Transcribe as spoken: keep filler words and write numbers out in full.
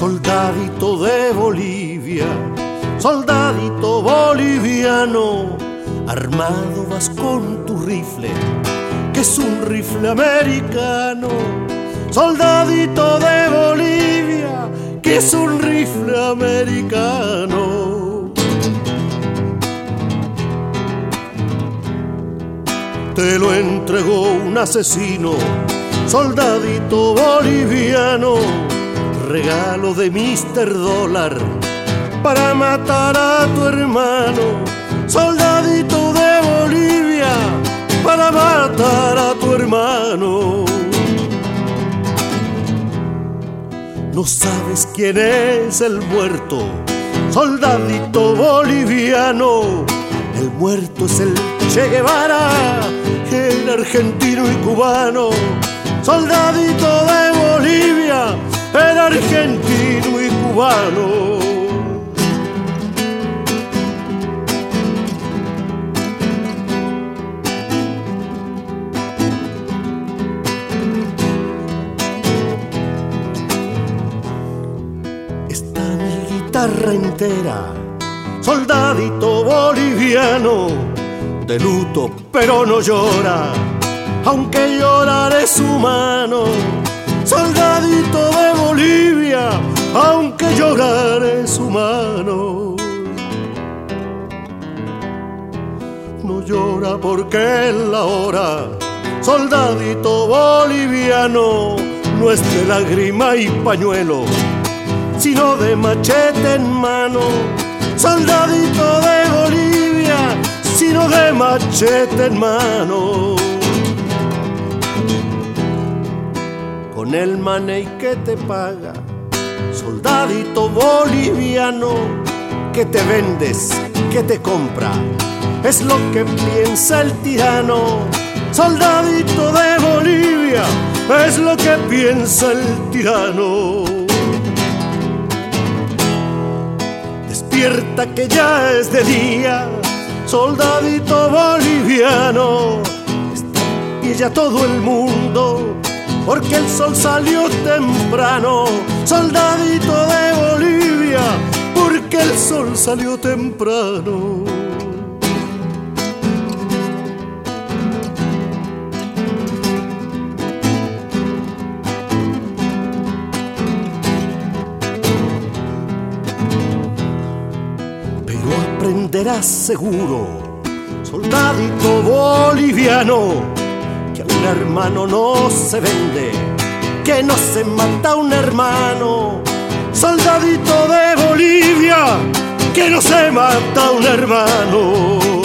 Soldadito de Bolivia, soldadito boliviano, armado vas con tu rifle, que es un rifle americano. Soldadito de Bolivia, que es un rifle americano. Te lo entregó un asesino, soldadito boliviano, regalo de mister Dólar para matar a tu hermano. Soldadito de Bolivia, para matar a tu hermano. No sabes quién es el muerto, soldadito boliviano. El muerto es el Che Guevara, el argentino y cubano. Soldadito de Bolivia, el argentino y cubano. Está mi guitarra entera, soldadito boliviano, de luto pero no llora, aunque llorar es humano. Soldadito de Bolivia, aunque llorar es humano. No llora porque es la hora, soldadito boliviano, no es de lágrima y pañuelo, sino de machete en mano. Soldadito de Bolivia, sino de machete en mano. Con el maney que te paga, soldadito boliviano, que te vendes, que te compra, es lo que piensa el tirano. Soldadito de Bolivia, es lo que piensa el tirano. Despierta que ya es de día, soldadito boliviano, está en pie ya todo el mundo, porque el sol salió temprano. Soldadito de Bolivia, porque el sol salió temprano. Pero aprenderás seguro, soldadito boliviano, que a un hermano no se vende, que no se mata a un hermano. Soldadito de Bolivia, que no se mata a un hermano.